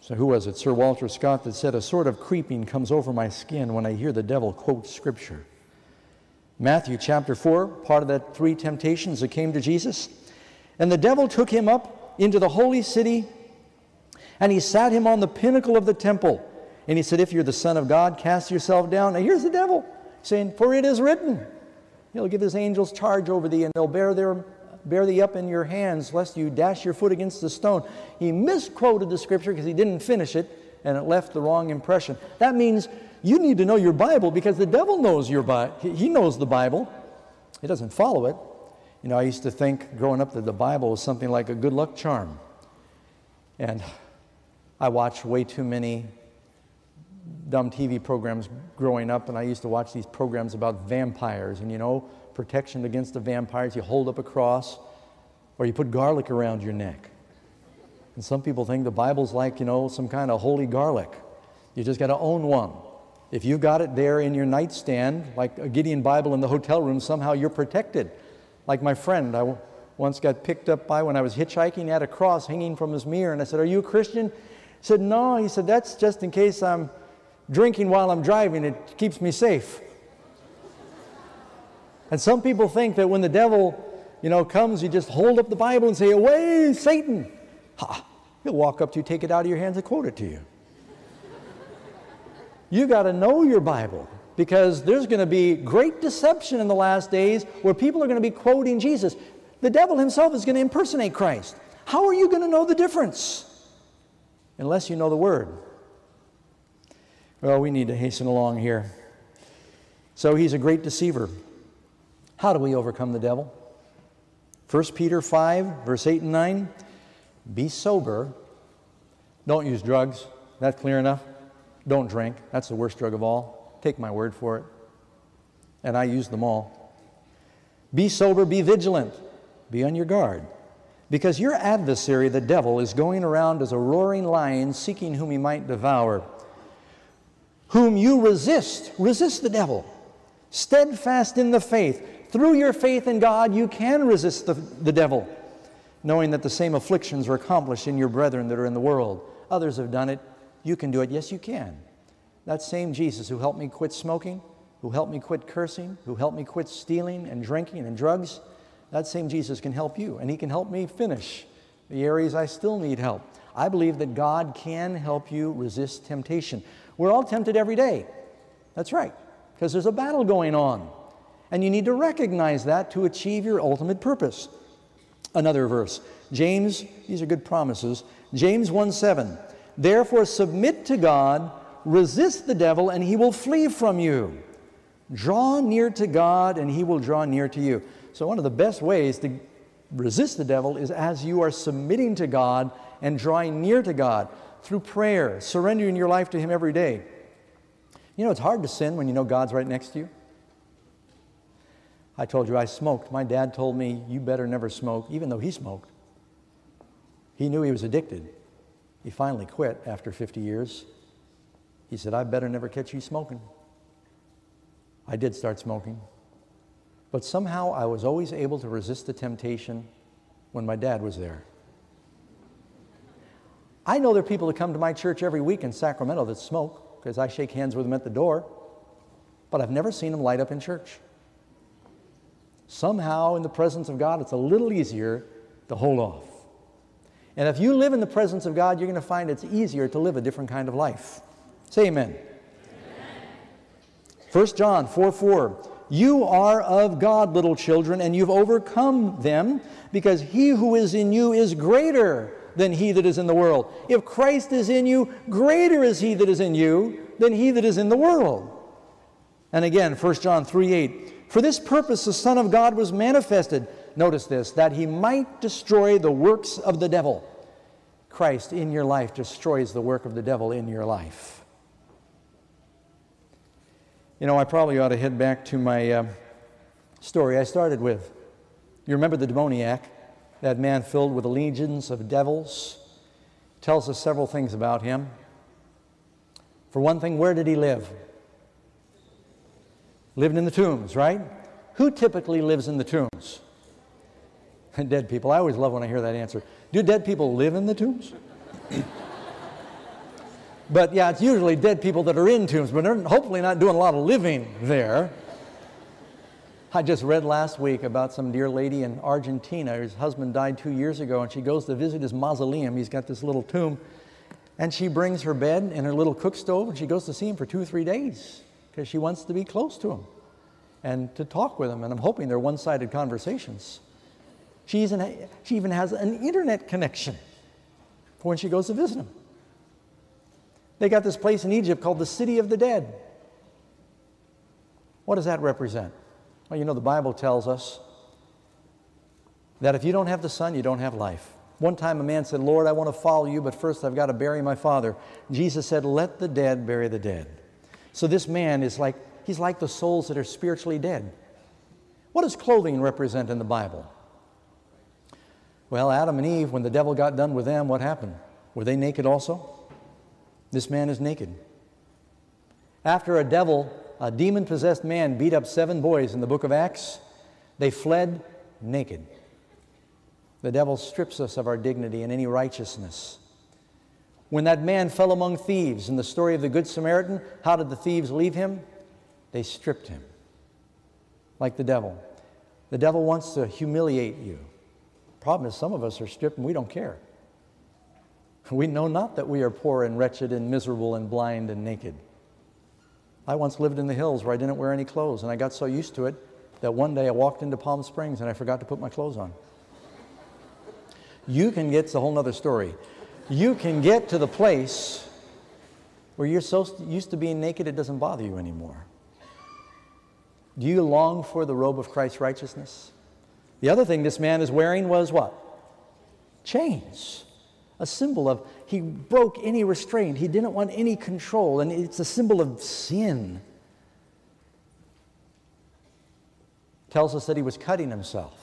So who was it? Sir Walter Scott that said, "A sort of creeping comes over my skin when I hear the devil quote Scripture." Matthew chapter 4, part of that 3 temptations that came to Jesus. "And the devil took him up into the holy city, and he sat him on the pinnacle of the temple. And he said, 'If you're the Son of God, cast yourself down.'" Now here's the devil saying, "For it is written, He'll give His angels charge over thee, and they'll bear thee up in your hands, lest you dash your foot against the stone." He misquoted the Scripture because he didn't finish it, and it left the wrong impression. That means you need to know your Bible, because the devil knows your Bible. He knows the Bible. He doesn't follow it. You know, I used to think growing up that the Bible was something like a good luck charm. And I watched way too many dumb TV programs growing up, and I used to watch these programs about vampires, and you know, protection against the vampires, you hold up a cross, or you put garlic around your neck. And some people think the Bible's like, you know, some kind of holy garlic. You just got to own one. If you've got it there in your nightstand, like a Gideon Bible in the hotel room, somehow you're protected. Like my friend, I once got picked up by when I was hitchhiking, had a cross hanging from his mirror, and I said, "Are you a Christian?" He said, "No." He said, "That's just in case I'm drinking while I'm driving. It keeps me safe." And some people think that when the devil, you know, comes, you just hold up the Bible and say, "Away, Satan!" Ha! He'll walk up to you, take it out of your hands, and quote it to you. You got to know your Bible, because there's going to be great deception in the last days where people are going to be quoting Jesus. The devil himself is going to impersonate Christ. How are you going to know the difference unless you know the Word? Well, we need to hasten along here. So he's a great deceiver. How do we overcome the devil? 1 Peter 5, verse 8 and 9. "Be sober. Don't use drugs." That clear enough? Don't drink. That's the worst drug of all. Take my word for it. And I use them all. "Be sober, be vigilant. Be on your guard. Because your adversary, the devil, is going around as a roaring lion, seeking whom he might devour. Whom you resist." Resist the devil. "Steadfast in the faith." Through your faith in God, you can resist the devil, knowing that the same afflictions are accomplished in your brethren that are in the world. Others have done it. You can do it. Yes, you can. That same Jesus who helped me quit smoking, who helped me quit cursing, who helped me quit stealing and drinking and drugs, that same Jesus can help you, and He can help me finish the areas I still need help. I believe that God can help you resist temptation. We're all tempted every day. That's right, because there's a battle going on. And you need to recognize that to achieve your ultimate purpose. Another verse, James, these are good promises. James 1:7, "Therefore submit to God, resist the devil, and he will flee from you. Draw near to God, and He will draw near to you." So one of the best ways to resist the devil is as you are submitting to God and drawing near to God through prayer, surrendering your life to Him every day. You know, it's hard to sin when you know God's right next to you. I told you I smoked. My dad told me, "You better never smoke," even though he smoked. He knew he was addicted. He finally quit after 50 years. He said, "I better never catch you smoking." I did start smoking. But somehow I was always able to resist the temptation when my dad was there. I know there are people that come to my church every week in Sacramento that smoke, because I shake hands with them at the door, but I've never seen them light up in church. Somehow in the presence of God, it's a little easier to hold off. And if you live in the presence of God, you're going to find it's easier to live a different kind of life. Say amen. 1 John 4:4, "You are of God, little children, and you've overcome them, because he who is in you is greater than he that is in the world." If Christ is in you, greater is He that is in you than he that is in the world. And again, 1 John 3:8, "For this purpose the Son of God was manifested," notice this, "that He might destroy the works of the devil." Christ in your life destroys the work of the devil in your life. You know, I probably ought to head back to my story I started with. You remember the demoniac, that man filled with the legions of devils? Tells us several things about him. For one thing, where did he live? Lived in the tombs, right? Who typically lives in the tombs? Dead people. I always love when I hear that answer. Do dead people live in the tombs? But yeah, it's usually dead people that are in tombs, but they're hopefully not doing a lot of living there. I just read last week about some dear lady in Argentina. Her husband died 2 years ago, and she goes to visit his mausoleum. He's got this little tomb, and she brings her bed and her little cook stove, and she goes to see him for 2 or 3 days because she wants to be close to him and to talk with him, and I'm hoping they're one-sided conversations. She even has an internet connection for when she goes to visit him. They got this place in Egypt called the City of the Dead. What does that represent? Well, you know, the Bible tells us that if you don't have the Son, you don't have life. One time a man said, Lord, I want to follow you, but first I've got to bury my father. Jesus said, let the dead bury the dead. So this man is like, he's like the souls that are spiritually dead. What does clothing represent in the Bible? Well, Adam and Eve, when the devil got done with them, what happened? Were they naked also? This man is naked. After a demon-possessed man beat up 7 boys in the book of Acts, they fled naked. The devil strips us of our dignity and any righteousness. When that man fell among thieves in the story of the Good Samaritan, how did the thieves leave him? They stripped him, like the devil. The devil wants to humiliate you. The problem is some of us are stripped and we don't care. We know not that we are poor and wretched and miserable and blind and naked. I once lived in the hills where I didn't wear any clothes, and I got so used to it that one day I walked into Palm Springs and I forgot to put my clothes on. You can get, it's a whole other story. You can get to the place where you're so used to being naked it doesn't bother you anymore. Do you long for the robe of Christ's righteousness? The other thing this man is wearing was what? Chains. A symbol of, he broke any restraint. He didn't want any control, and it's a symbol of sin. Tells us that he was cutting himself.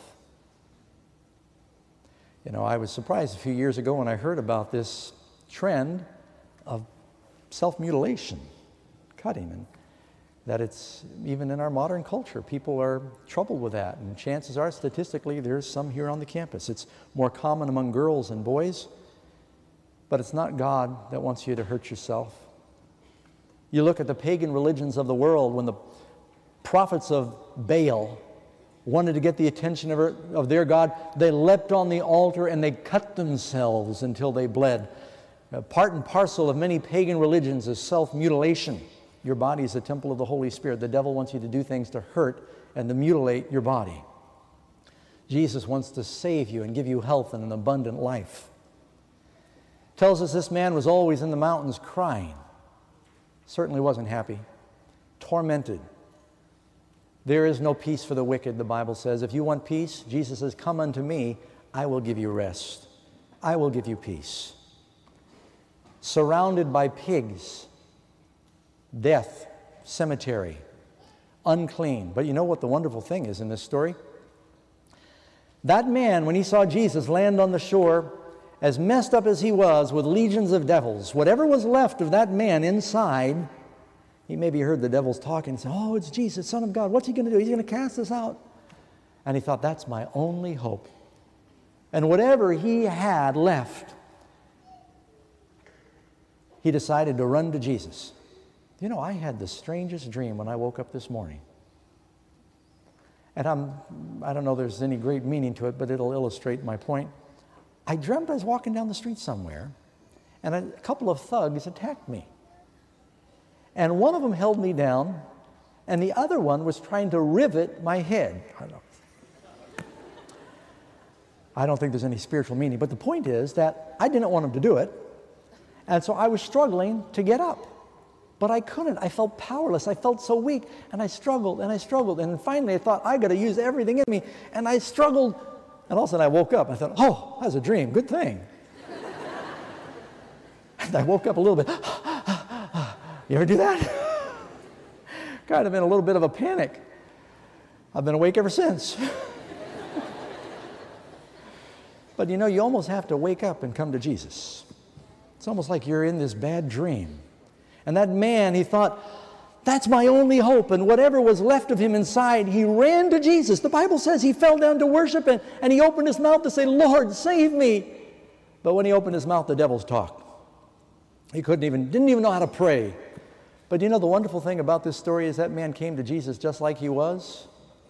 You know, I was surprised a few years ago when I heard about this trend of self-mutilation, cutting, and that it's even in our modern culture, people are troubled with that, and chances are, statistically, there's some here on the campus. It's more common among girls and boys. But it's not God that wants you to hurt yourself. You look at the pagan religions of the world, when the prophets of Baal wanted to get the attention of their God, they leapt on the altar and they cut themselves until they bled. Part and parcel of many pagan religions is self-mutilation. Your body is a temple of the Holy Spirit. The devil wants you to do things to hurt and to mutilate your body. Jesus wants to save you and give you health and an abundant life. Tells us this man was always in the mountains crying. Certainly wasn't happy. Tormented. There is no peace for the wicked, the Bible says. If you want peace, Jesus says, come unto me, I will give you rest. I will give you peace. Surrounded by pigs, death, cemetery, unclean. But you know what the wonderful thing is in this story? That man, when he saw Jesus land on the shore, as messed up as he was with legions of devils, whatever was left of that man inside, he maybe heard the devils talking and said, oh, it's Jesus, Son of God. What's he going to do? He's going to cast us out. And he thought, that's my only hope. And whatever he had left, he decided to run to Jesus. You know, I had the strangest dream when I woke up this morning. And I don't know if there's any great meaning to it, but it'll illustrate my point. I dreamt I was walking down the street somewhere, and a couple of thugs attacked me. And one of them held me down, and the other one was trying to rivet my head. I don't think there's any spiritual meaning, but the point is that I didn't want him to do it, and so I was struggling to get up. But I couldn't. I felt powerless. I felt so weak, and I struggled, and finally I thought, I got to use everything in me, and I struggled. And all of a sudden I woke up. I thought, oh, that was a dream. Good thing. And I woke up a little bit. You ever do that? Kind of in a little bit of a panic. I've been awake ever since. But you know, you almost have to wake up and come to Jesus. It's almost like you're in this bad dream. And that man, he thought, that's my only hope. And whatever was left of him inside, he ran to Jesus. The Bible says he fell down to worship and he opened his mouth to say, Lord, save me. But when he opened his mouth, the devils talked. He didn't even know how to pray. But you know, the wonderful thing about this story is that man came to Jesus just like he was.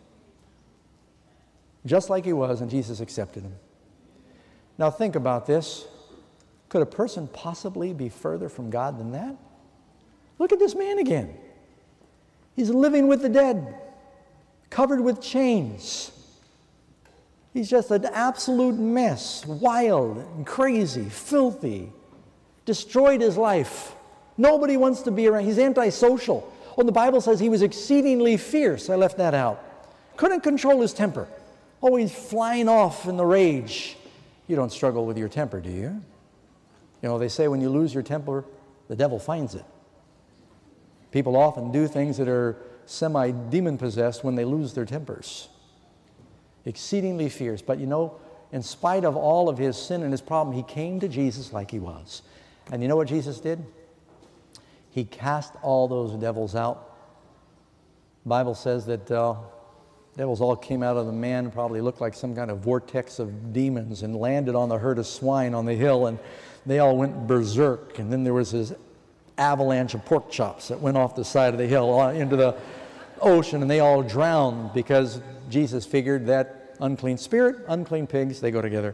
Just like he was, and Jesus accepted him. Now think about this. Could a person possibly be further from God than that? Look at this man again. He's living with the dead, covered with chains. He's just an absolute mess, wild and crazy, filthy, destroyed his life. Nobody wants to be around. He's antisocial. Oh, the Bible says he was exceedingly fierce. I left that out. Couldn't control his temper. Always flying off in the rage. You don't struggle with your temper, do you? You know, they say when you lose your temper, the devil finds it. People often do things that are semi-demon possessed when they lose their tempers. Exceedingly fierce. But you know, in spite of all of his sin and his problem, he came to Jesus like he was. And you know what Jesus did? He cast all those devils out. The Bible says that devils all came out of the man, probably looked like some kind of vortex of demons, and landed on the herd of swine on the hill, and they all went berserk. And then there was this avalanche of pork chops that went off the side of the hill into the ocean, and they all drowned because Jesus figured that unclean spirit, unclean pigs, they go together.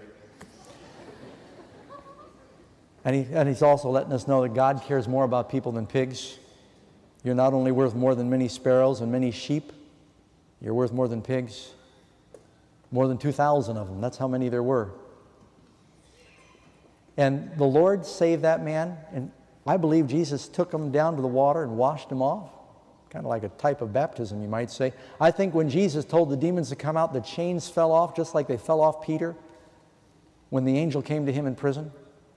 And he's also letting us know that God cares more about people than pigs. You're not only worth more than many sparrows and many sheep, you're worth more than pigs. More than 2,000 of them. That's how many there were. And the Lord saved that man, and I believe Jesus took him down to the water and washed him off. Kind of like a type of baptism, you might say. I think when Jesus told the demons to come out, the chains fell off just like they fell off Peter when the angel came to him in prison.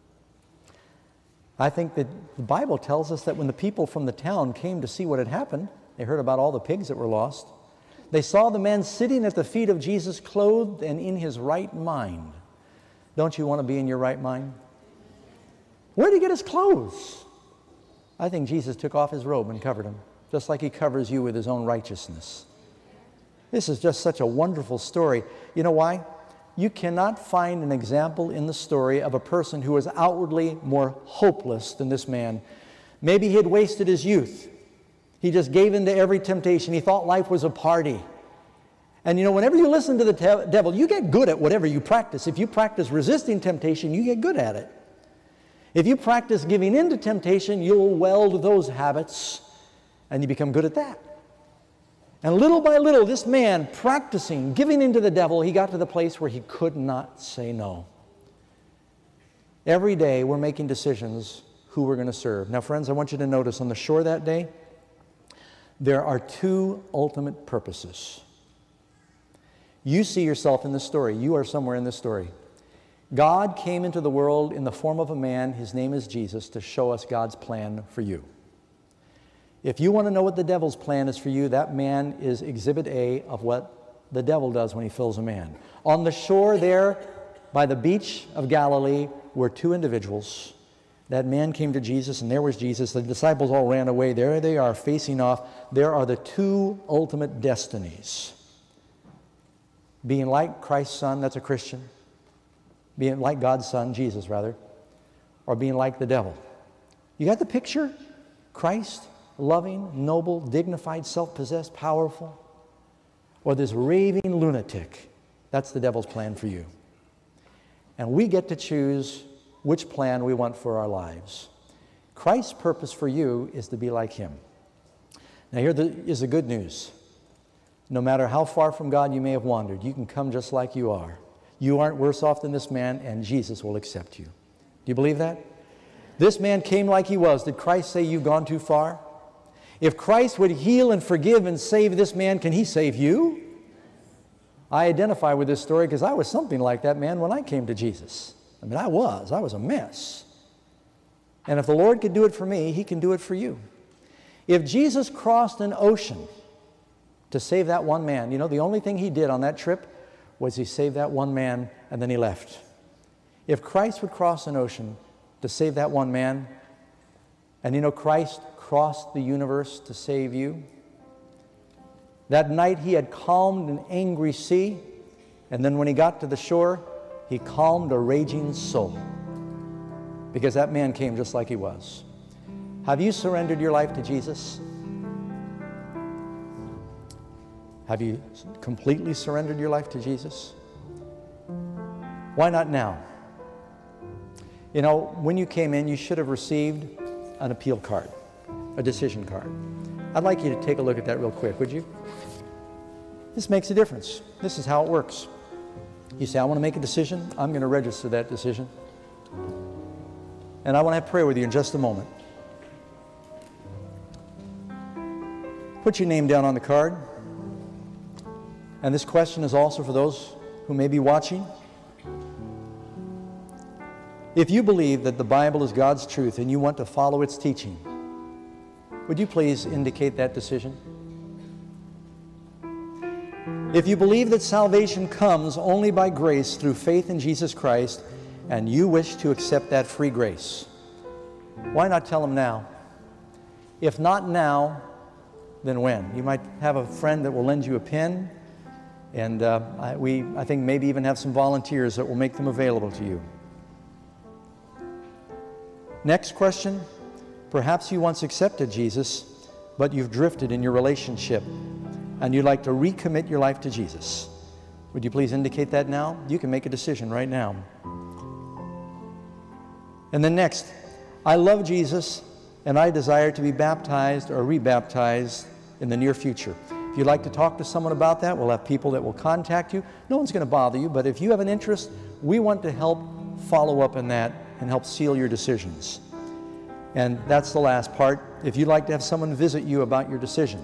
I think that the Bible tells us that when the people from the town came to see what had happened, they heard about all the pigs that were lost. They saw the man sitting at the feet of Jesus, clothed and in his right mind. Don't you want to be in your right mind? Where did he get his clothes? I think Jesus took off his robe and covered him, just like he covers you with his own righteousness. This is just such a wonderful story. You know why? You cannot find an example in the story of a person who was outwardly more hopeless than this man. Maybe he had wasted his youth. He just gave in to every temptation. He thought life was a party. And you know, whenever you listen to the devil, you get good at whatever you practice. If you practice resisting temptation, you get good at it. If you practice giving in to temptation, you'll weld those habits, and you become good at that. And little by little, this man practicing, giving in to the devil, he got to the place where he could not say no. Every day, we're making decisions who we're going to serve. Now, friends, I want you to notice on the shore that day, there are two ultimate purposes. You see yourself in this story. You are somewhere in this story. God came into the world in the form of a man, his name is Jesus, to show us God's plan for you. If you want to know what the devil's plan is for you, that man is exhibit A of what the devil does when he fills a man. On the shore there, by the beach of Galilee, were two individuals. That man came to Jesus, and there was Jesus. The disciples all ran away. There they are, facing off. There are the two ultimate destinies. Being like Christ's Son, that's a Christian. Being like God's Son, Jesus rather. Or being like the devil. You got the picture? Christ, loving, noble, dignified, self-possessed, powerful. Or this raving lunatic. That's the devil's plan for you. And we get to choose which plan we want for our lives. Christ's purpose for you is to be like him. Now here is the good news. No matter how far from God you may have wandered, you can come just like you are. You aren't worse off than this man, and Jesus will accept you. Do you believe that? This man came like he was. Did Christ say you've gone too far? If Christ would heal and forgive and save this man, can he save you? I identify with this story because I was something like that man when I came to Jesus. I mean, I was a mess. And if the Lord could do it for me, he can do it for you. If Jesus crossed an ocean to save that one man, you know, the only thing he did on that trip was he saved that one man and then he left. If Christ would cross an ocean to save that one man, and you know, Christ crossed the universe to save you. That night he had calmed an angry sea, and then when he got to the shore, he calmed a raging soul. because that man came just like he was. Have you surrendered your life to Jesus? Have you completely surrendered your life to Jesus? Why not now? You know, when you came in, you should have received an appeal card, a decision card. I'd like you to take a look at that real quick, would you? This makes a difference. This is how it works. You say, I want to make a decision. I'm going to register that decision. And I want to have prayer with you in just a moment. Put your name down on the card. And this question is also for those who may be watching. If you believe that the Bible is God's truth and you want to follow its teaching, would you please indicate that decision? If you believe that salvation comes only by grace through faith in Jesus Christ, and you wish to accept that free grace, why not tell Him now? If not now, then when? You might have a friend that will lend you a pen, and I think maybe even have some volunteers that will make them available to you. Next question, perhaps you once accepted Jesus, but you've drifted in your relationship, and you'd like to recommit your life to Jesus. Would you please indicate that now? You can make a decision right now. And then next, I love Jesus, and I desire to be baptized or rebaptized in the near future. If you'd like to talk to someone about that, we'll have people that will contact you. No one's going to bother you, but if you have an interest, we want to help follow up on that and help seal your decisions. And that's the last part. If you'd like to have someone visit you about your decision,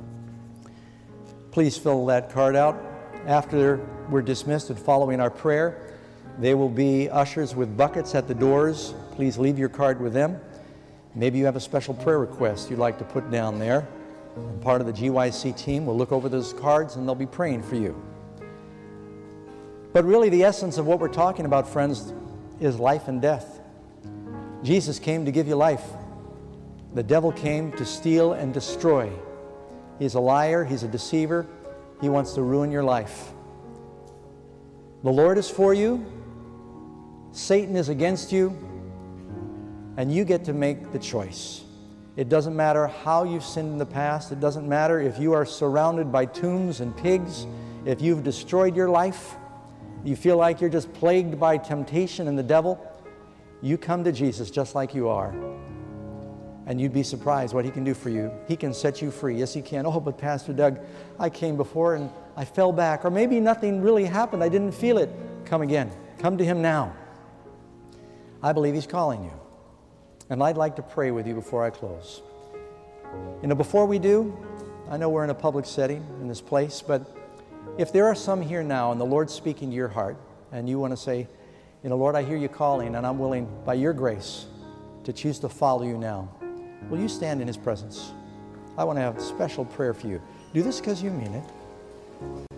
please fill that card out. After we're dismissed and following our prayer, there will be ushers with buckets at the doors. Please leave your card with them. Maybe you have a special prayer request you'd like to put down there. And part of the GYC team will look over those cards and they'll be praying for you. But really the essence of what we're talking about, friends, is life and death. Jesus came to give you life. The devil came to steal and destroy. He's a liar, he's a deceiver. He wants to ruin your life. The Lord is for you, Satan is against you, and you get to make the choice. It doesn't matter how you've sinned in the past. It doesn't matter if you are surrounded by tombs and pigs, if you've destroyed your life, you feel like you're just plagued by temptation and the devil. You come to Jesus just like you are, and you'd be surprised what He can do for you. He can set you free. Yes, He can. Oh, but Pastor Doug, I came before and I fell back, or maybe nothing really happened. I didn't feel it. Come again. Come to Him now. I believe He's calling you. And I'd like to pray with you before I close. You know, before we do, I know we're in a public setting in this place, but if there are some here now and the Lord's speaking to your heart and you want to say, you know, Lord, I hear you calling and I'm willing by your grace to choose to follow you now, will you stand in His presence? I want to have a special prayer for you. Do this because you mean it.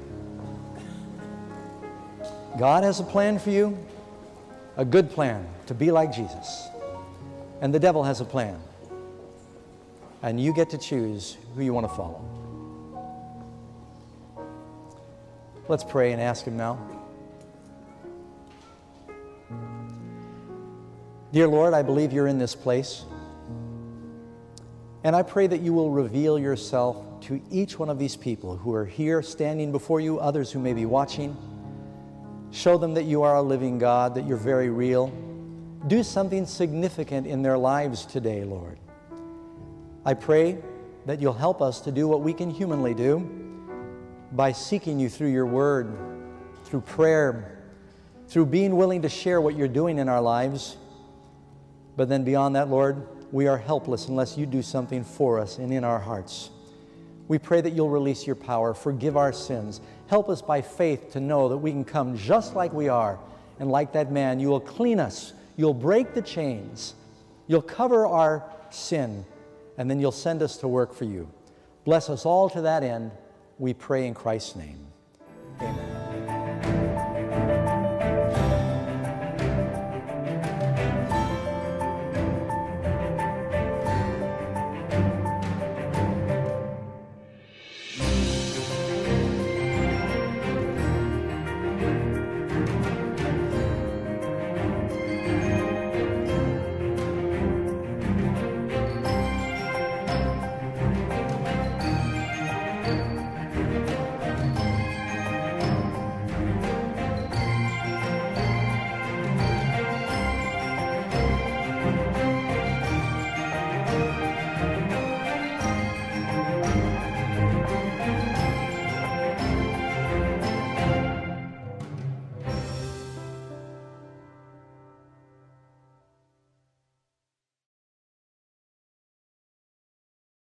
God has a plan for you, a good plan to be like Jesus. And the devil has a plan. And you get to choose who you want to follow. Let's pray and ask Him now. Dear Lord, I believe you're in this place. And I pray that you will reveal yourself to each one of these people who are here standing before you, others who may be watching. Show them that you are a living God, that you're very real. Do something significant in their lives today, Lord. I pray that you'll help us to do what we can humanly do by seeking you through your word, through prayer, through being willing to share what you're doing in our lives. But then beyond that, Lord, we are helpless unless you do something for us and in our hearts. We pray that you'll release your power, forgive our sins, help us by faith to know that we can come just like we are, and like that man, you will clean us. You'll break the chains. You'll cover our sin, and then you'll send us to work for you. Bless us all to that end, we pray in Christ's name. Amen.